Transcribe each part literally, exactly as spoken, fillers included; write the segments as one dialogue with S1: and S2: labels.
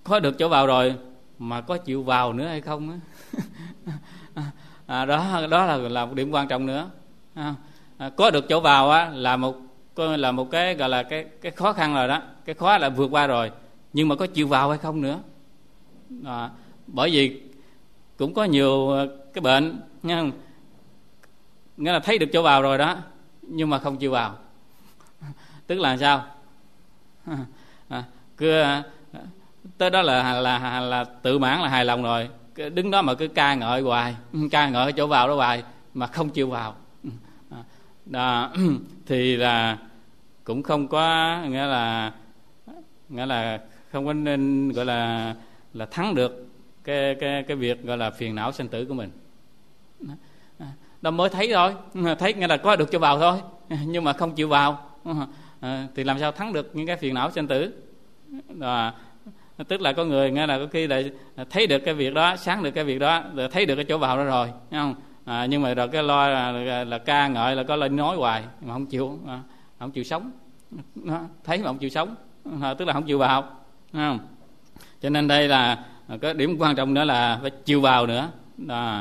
S1: có được chỗ vào rồi mà có chịu vào nữa hay không á. À, đó đó là là một điểm quan trọng nữa. À, à, có được chỗ vào á là một là một cái gọi là cái cái khó khăn rồi đó, cái khó là vượt qua rồi, nhưng mà có chịu vào hay không nữa. À, bởi vì cũng có nhiều cái bệnh nha, nghĩa là thấy được chỗ vào rồi đó nhưng mà không chịu vào. Tức là sao? À, cứ tới đó là là là, là tự mãn, là hài lòng rồi, đứng đó mà cứ ca ngợi hoài, ca ngợi chỗ vào đó hoài mà không chịu vào. Đó, thì là cũng không có, nghĩa là nghĩa là không có nên gọi là là thắng được cái cái cái việc gọi là phiền não sanh tử của mình. Đó mới thấy thôi, thấy nghĩa là có được cho vào thôi, nhưng mà không chịu vào, à, thì làm sao thắng được những cái phiền não sanh tử. Đó, tức là có người nghe là có khi là thấy được cái việc đó, sáng được cái việc đó, rồi thấy được cái chỗ vào đó rồi, thấy không? À, nhưng mà rồi cái lo là, là, là ca ngợi, là có lời nói hoài mà không chịu, à, không chịu sống. Đó, thấy mà không chịu sống, à, tức là không chịu vào, thấy không? Cho nên đây là cái điểm quan trọng nữa là phải chịu vào nữa. Đó.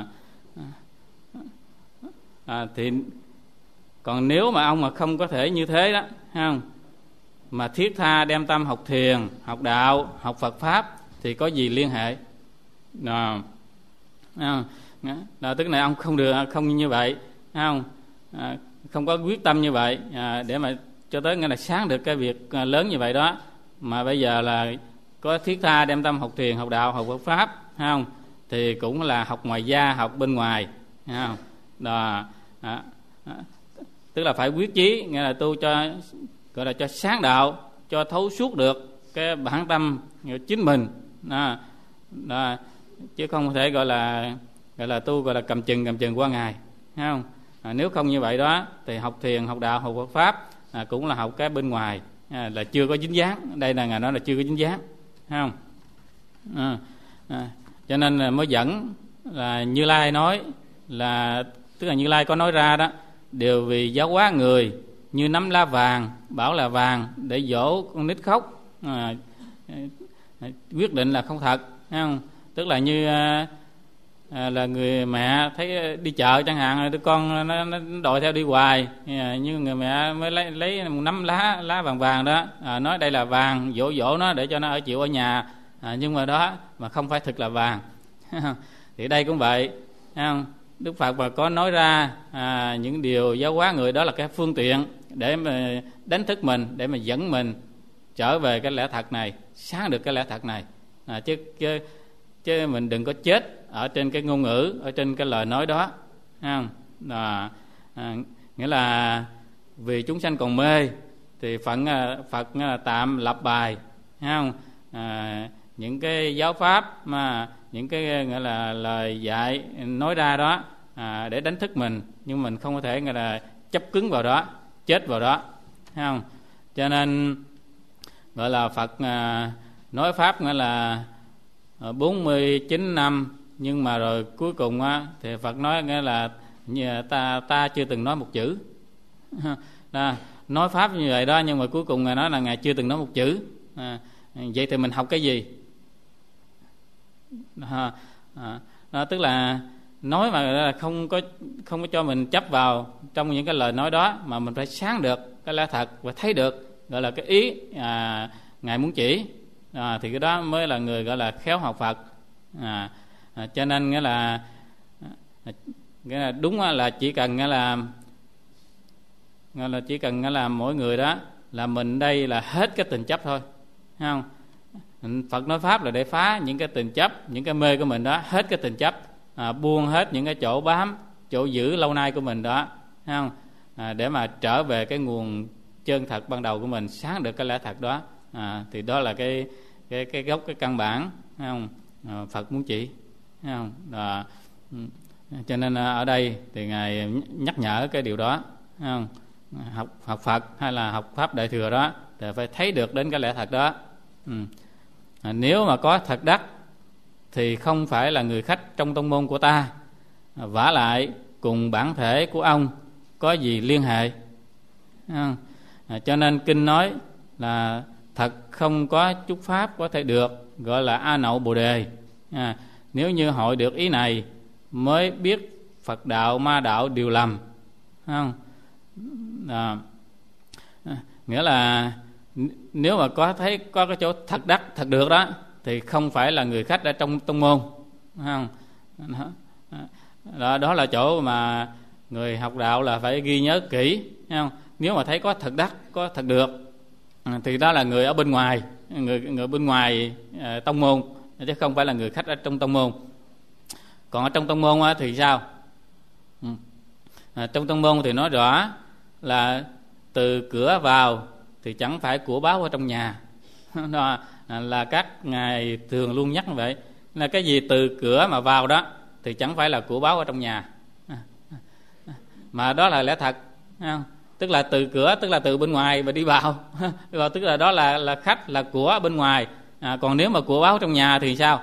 S1: À, thì còn nếu mà ông mà không có thể như thế đó, thấy không, mà thiết tha đem tâm học thiền, học đạo, học Phật pháp thì có gì liên hệ? Đó. Đó. Đó, tức là ông không được, không như vậy, không, à, không có quyết tâm như vậy, à, để mà cho tới ngày là sáng được cái việc lớn như vậy đó, mà bây giờ là có thiết tha đem tâm học thiền, học đạo, học Phật pháp, không, thì cũng là học ngoài da, học bên ngoài, không? Đó. À, à, tức là phải quyết chí, nghĩa là tu cho gọi là cho sáng đạo, cho thấu suốt được cái bản tâm chính mình. Đó. Đó. Chứ không thể gọi là gọi là tu gọi là cầm chừng cầm chừng qua ngày, thấy không? À, nếu không như vậy đó thì học thiền, học đạo, học Phật pháp à, cũng là học cái bên ngoài, à, là chưa có dính dáng. Đây là ngài nói là chưa có dính dáng, thấy không? À, à, cho nên là mới dẫn là Như Lai nói là, tức là Như Lai có nói ra đó, đều vì giáo hóa người như nắm lá vàng, bảo là vàng để dỗ con nít khóc, à, quyết định là không thật, thấy không? Tức là như à, à, là người mẹ thấy đi chợ chẳng hạn, đứa con nó, nó đòi theo đi hoài, à, như người mẹ mới lấy lấy một nắm lá lá vàng vàng đó, à, nói đây là vàng, dỗ dỗ nó để cho nó ở chịu ở nhà, à, nhưng mà đó mà không phải thực là vàng. Thì đây cũng vậy, thấy không? Đức Phật mà có nói ra à, những điều giáo hóa người, đó là cái phương tiện để mà đánh thức mình, để mà dẫn mình trở về cái lẽ thật này, sáng được cái lẽ thật này, à, chứ, chứ chứ mình đừng có chết ở trên cái ngôn ngữ, ở trên cái lời nói đó, thấy không? À, à, nghĩa là vì chúng sanh còn mê thì Phật Phật tạm lập bài, thấy không? À, những cái giáo pháp mà những cái gọi là lời dạy nói ra đó, à, để đánh thức mình, nhưng mình không có thể gọi là chấp cứng vào đó, chết vào đó, thấy không? Cho nên gọi là Phật à, nói pháp nghĩa là bốn mươi chín năm, nhưng mà rồi cuối cùng á, thì Phật nói nghĩa là ta ta chưa từng nói một chữ. Đó, nói pháp như vậy đó, nhưng mà cuối cùng ngài nói là ngài chưa từng nói một chữ. À, vậy thì mình học cái gì? À, à, đó, tức là nói mà không có không có cho mình chấp vào trong những cái lời nói đó, mà mình phải sáng được cái lẽ thật và thấy được gọi là cái ý à, ngài muốn chỉ, à, thì cái đó mới là người gọi là khéo học Phật. À, à, cho nên nghĩa là, à, nghĩa là đúng là chỉ cần nghĩa là nghĩa là chỉ cần nghĩa là mỗi người đó là mình đây là hết cái tình chấp thôi, thấy không? Phật nói pháp là để phá những cái tình chấp, những cái mê của mình đó, hết cái tình chấp, à, buông hết những cái chỗ bám, chỗ giữ lâu nay của mình đó, thấy không? À, để mà trở về cái nguồn chân thật ban đầu của mình, sáng được cái lẽ thật đó, à, thì đó là cái cái cái gốc, cái căn bản, thấy không? À, Phật muốn chỉ, thấy không? À, cho nên ở đây thì ngài nhắc nhở cái điều đó, thấy không? Học học Phật hay là học pháp Đại Thừa đó thì phải thấy được đến cái lẽ thật đó. Ừ. À, nếu mà có thật đắc thì không phải là người khách trong tông môn của ta, à, vả lại cùng bản thể của ông có gì liên hệ, à, cho nên kinh nói là thật không có chút pháp có thể được gọi là A Nậu Bồ Đề. À, nếu như hội được ý này mới biết Phật đạo ma đạo đều lầm, không? À, nghĩa là nếu mà có thấy có cái chỗ thật đắc thật được đó thì không phải là người khách ở trong tông môn, không? Đó, đó là chỗ mà người học đạo là phải ghi nhớ kỹ, không? Nếu mà thấy có thật đắc, có thật được thì đó là người ở bên ngoài, người người bên ngoài uh, tông môn, chứ không phải là người khách ở trong tông môn. Còn ở trong tông môn á, thì sao? Ừ. À, trong tông môn thì nói rõ là từ cửa vào thì chẳng phải của báo ở trong nhà. Đó là các ngài thường luôn nhắc như vậy, là cái gì từ cửa mà vào đó thì chẳng phải là của báo ở trong nhà, mà đó là lẽ thật, không? Tức là từ cửa, tức là từ bên ngoài mà đi vào, tức là đó là là khách, là của bên ngoài. À, còn nếu mà của báo trong nhà thì sao?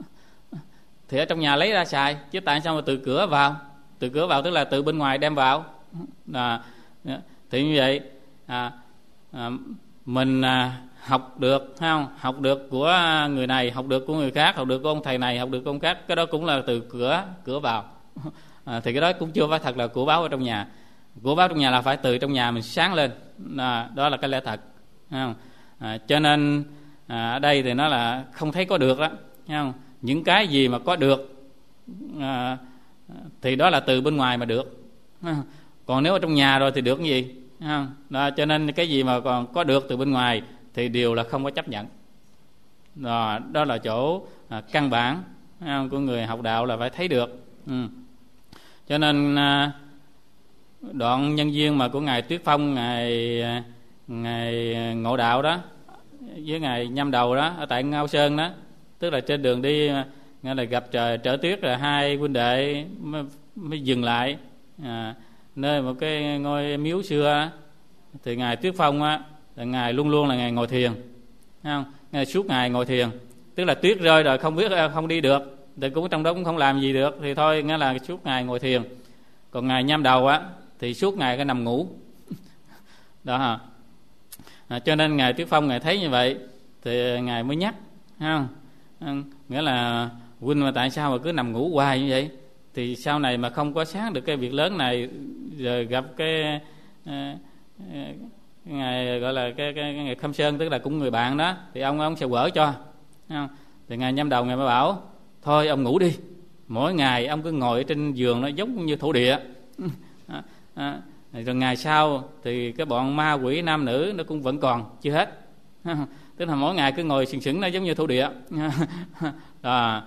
S1: Thì ở trong nhà lấy ra xài, chứ tại sao mà từ cửa vào? Từ cửa vào tức là từ bên ngoài đem vào. À, thì như vậy à, à, mình à, học được, không? Học được của người này, học được của người khác, học được của ông thầy này, học được của ông khác, cái đó cũng là từ cửa cửa vào. À, thì cái đó cũng chưa phải thật là của báo ở trong nhà. Của báo trong nhà là phải từ trong nhà mình sáng lên, à, đó là cái lẽ thật, không? À, cho nên à, ở đây thì nó là không thấy có được đó, không? Những cái gì mà có được à, thì đó là từ bên ngoài mà được, còn nếu ở trong nhà rồi thì được cái gì, không? Đó, cho nên cái gì mà còn có được từ bên ngoài thì đều là không có chấp nhận. Đó, đó là chỗ à, căn bản, không? Của người học đạo là phải thấy được. Ừ. Cho nên à, đoạn nhân duyên mà của ngài Tuyết Phong, ngài ngài Ngộ Đạo đó với ngài Nhâm Đầu đó ở tại Ngao Sơn đó, tức là trên đường đi nghe là gặp trời trở tuyết, là hai huynh đệ mới, mới dừng lại à, nơi một cái ngôi miếu xưa. Thì ngài Tuyết Phong á, là ngài luôn luôn là ngài ngồi thiền, không? Ngài suốt ngày ngồi thiền, tức là tuyết rơi rồi không biết không đi được thì cũng trong đó cũng không làm gì được, thì thôi nghĩa là suốt ngày ngồi thiền. Còn ngài Nhâm Đầu á thì suốt ngày cái nằm ngủ đó. À, cho nên ngài Tuyết Phong ngài thấy như vậy thì ngài mới nhắc, không? À, nghĩa là huynh mà tại sao mà cứ nằm ngủ hoài như vậy, thì sau này mà không có sáng được cái việc lớn này, rồi gặp cái uh, uh, ngài gọi là cái, cái, cái ngài Khâm Sơn, tức là cũng người bạn đó, thì ông ông sẽ quở cho, không? Thì ngài Nhâm Đầu ngài mới bảo thôi ông ngủ đi, mỗi ngày ông cứ ngồi trên giường nó giống như thổ địa. À, à, rồi ngày sau thì cái bọn ma quỷ nam nữ nó cũng vẫn còn chưa hết, tức là mỗi ngày cứ ngồi sừng sững nó giống như thổ địa. À,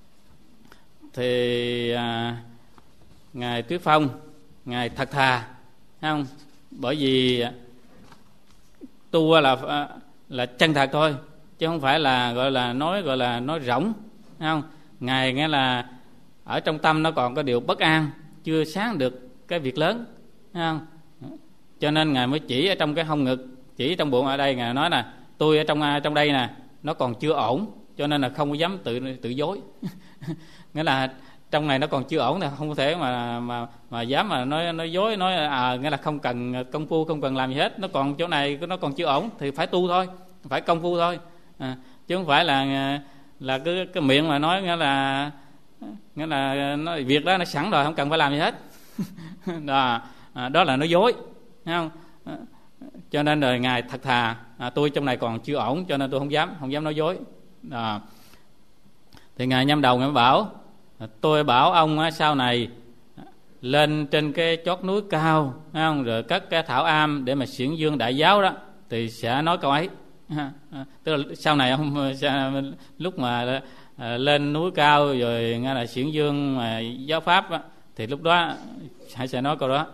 S1: thì à, ngài Tuyết Phong ngài thật thà, không? Bởi vì tu là là chân thật thôi, chứ không phải là gọi là nói gọi là nói rỗng, không? Ngài nghe là ở trong tâm nó còn có điều bất an, chưa sáng được cái việc lớn, không? Cho nên ngài mới chỉ ở trong cái hông ngực, chỉ trong bụng ở đây, ngài nói là tôi ở trong trong đây nè nó còn chưa ổn, cho nên là không có dám tự tự dối. Nghĩa là trong này nó còn chưa ổn, thì không thể mà mà mà dám mà nói nói dối, nói à, nghĩa là không cần công phu, không cần làm gì hết, nó còn chỗ này nó còn chưa ổn thì phải tu thôi, phải công phu thôi, à, chứ không phải là là cái cái miệng mà nói nghĩa là nghĩa là nó, việc đó nó sẵn rồi không cần phải làm gì hết. Đó, à, đó là nói dối, thấy không? À, cho nên rồi ngài thật thà, à, tôi trong này còn chưa ổn cho nên tôi không dám không dám nói dối. À, thì ngài Nhâm Đầu ngài bảo tôi bảo ông á, sau này lên trên cái chót núi cao, thấy không? Rồi cất cái thảo am để mà xiển dương đại giáo đó thì sẽ nói câu ấy. À, tức là sau này ông lúc mà à, lên núi cao rồi nghe là xiển dương mà giáo pháp á, thì lúc đó hãy sẽ nói câu đó.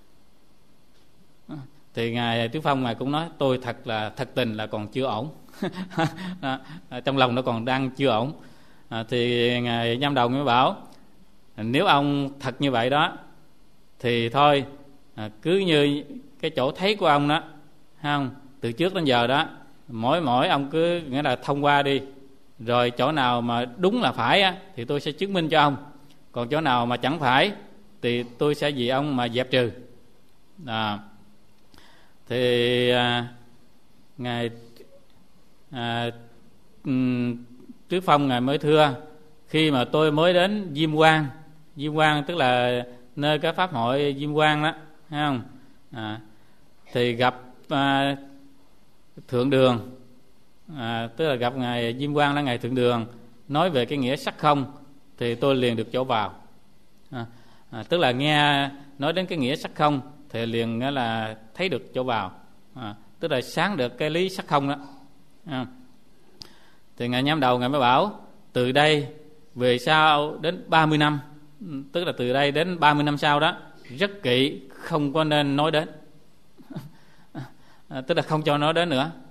S1: Thì ngài Tuyết Phong ngài cũng nói tôi thật là thật tình là còn chưa ổn. À, trong lòng nó còn đang chưa ổn. À, thì ngài Nhâm Đầu mới bảo nếu ông thật như vậy đó thì thôi, à, cứ như cái chỗ thấy của ông đó, không? Từ trước đến giờ đó mỗi mỗi ông cứ nghĩa là thông qua đi, rồi chỗ nào mà đúng là phải á, thì tôi sẽ chứng minh cho ông, còn chỗ nào mà chẳng phải thì tôi sẽ vì ông mà dẹp trừ. À, thì à, ngài à, trước phong ngài mới thưa: khi mà tôi mới đến Diêm Quang, Diêm Quang tức là nơi cái pháp hội Diêm Quang đó, thấy không? À, thì gặp à, Thượng Đường, à, tức là gặp ngài Diêm Quang là ngài Thượng Đường, nói về cái nghĩa sắc không, thì tôi liền được chỗ vào. À, à, tức là nghe nói đến cái nghĩa sắc không thì liền nghĩa là thấy được chỗ vào, à, tức là sáng được cái lý sắc không đó. À, thì ngài nhắm đầu ngài mới bảo: từ đây về sau đến ba mươi năm, tức là từ đây đến ba mươi năm sau đó, rất kỹ, không có nên nói đến. À, tức là không cho nói đến nữa.